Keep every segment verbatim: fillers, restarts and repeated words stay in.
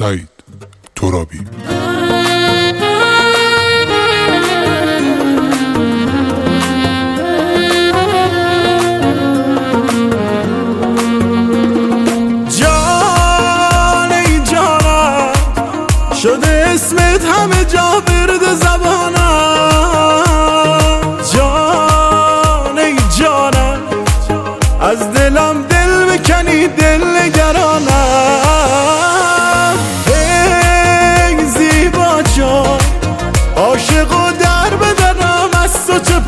سعید ترابی. جان ای جانم شده اسمت همه جا برد زبانم. جان ای جانم از دلم دل بکنی دل نگرانم. ای زیبا جان عاشق و در بدنم از تو چه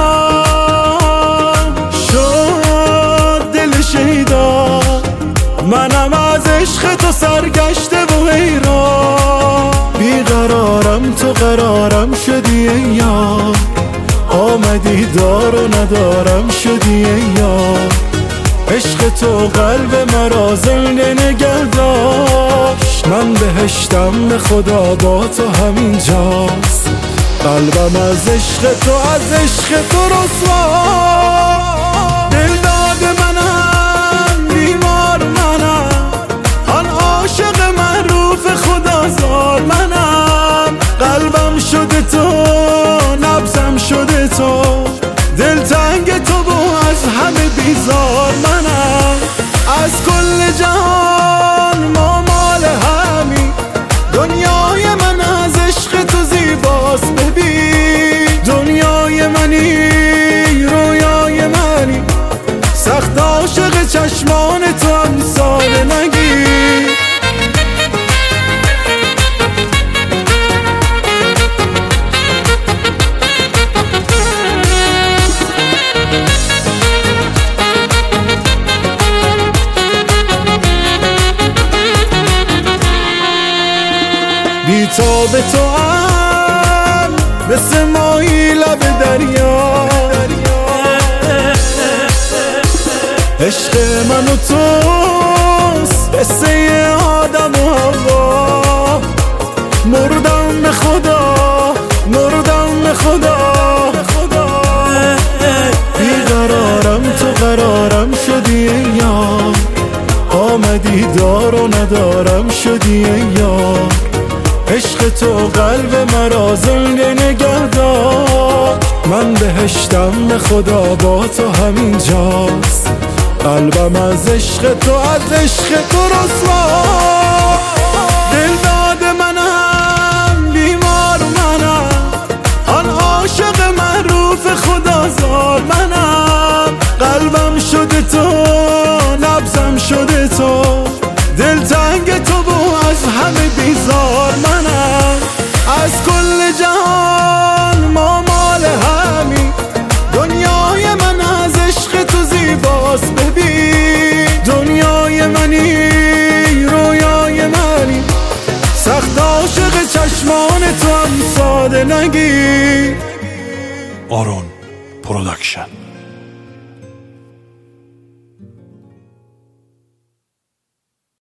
پنهان شد دل شیدا. منم از عشق تو سرگشته و حیران. بیقرارم تو قرارم شدی ای یار. آمدی دار و ندارم شدی ای یار. عشق تو قلب مرا زنده نگه داشت. من بهشتم به خدا با تو همینجاست. قلبم از عشق تو از عشق تو رسوا. دل داده منم بیمار منم. آن عاشق معروف خدا زار منم. قلبم شده تو نبضم شده تو. دل تنگ تو و از همه بیزار منم. از کل جهان ما مال همی. دنیای من از عشق تو زیباست. ببین دنیای منی رویای منی. سخت عاشق چشمان تو امسال نگیر. بی تا به تو هم مثل ماهی لب دریا. عشق من و توست مثل یه آدم و هوا. مردم به خدا مردم به خدا. بیقرارم تو قرارم شدی ای یار. آمدی دار و ندارم شدی ای یار. عشق تو قلب مرا زنده نگه دار. من بهشتم به خدا با تو همینجاست. قلبم از عشق تو از عشق تو رسوا. دل داده منم بیمار منم. آن عاشق معروف خدا زار منم. قلبم شده تو نبضم شده تو. دل تنگ تو و از همه بیزار منم. از کل جهان ما مال همی. دنیای من از عشق تو زیباست. ببین دنیای منی رویای منی. سخت عاشق چشمان تو هم ساده نگیر. آرون پروداکشن.